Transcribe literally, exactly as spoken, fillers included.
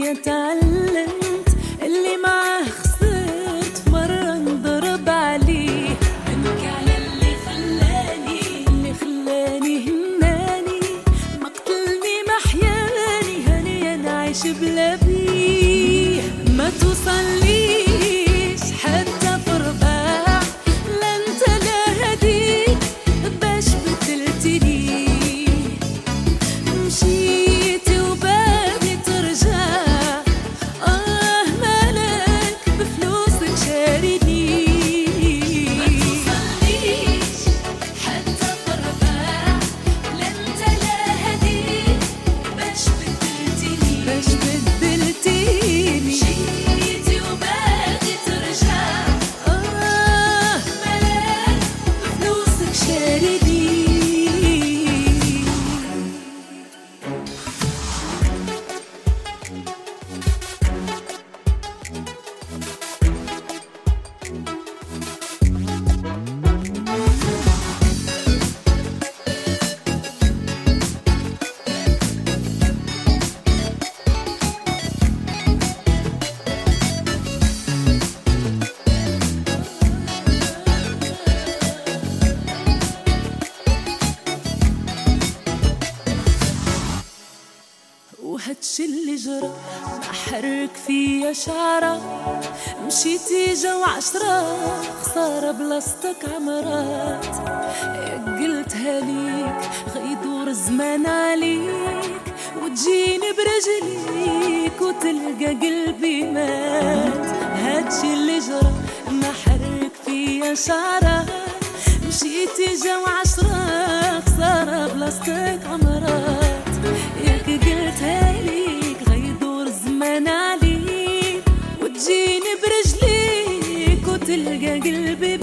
انا تعلمت اللي معاه خسرت مرة نضرب عليه. بنك على اللي خلاني اللي خلاني هناني ما قتلني ما حياني هاني انا عايش بلا بيه. ما توصليش حتى في رباع لا انت لا هديك باش بدلتني. مشيتي وباغي ترجع اه مالك بفلوسك شاريني. ما توصليش حتى في رباع لا انت لا هديك باش بدلتني باش بدلتيني. مشيتي وباغي ترجع اه مالك بفلوسك شاريني. وهادشي اللي جرى ما حرك فيا شعرة. مشيتي جو عشرة خسارة بلاصتك عمرات. قلتها ليك غيدور الزمان عليك وتجيني برجليك وتلقى قلبي مات. هادشي اللي جرى ما حرك فيا شعرة. مشيتي جو عشرة خسارة بلاصتك عمرات. ياك قلتها ليك غيدور الزمان عليك وتجيني برجليك وتلقى قلبي